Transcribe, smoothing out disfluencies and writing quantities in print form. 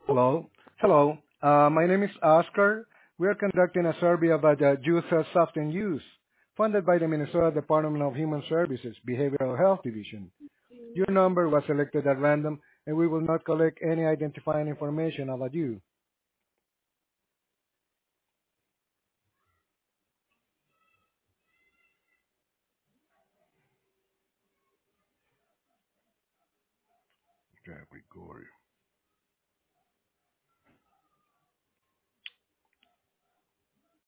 Hello. Hello. My name is Oscar. We are conducting a survey about the Juice Substance Use, funded by the Minnesota Department of Human Services Behavioral Health Division. Your number was selected at random, and we will not collect any identifying information about you. Category.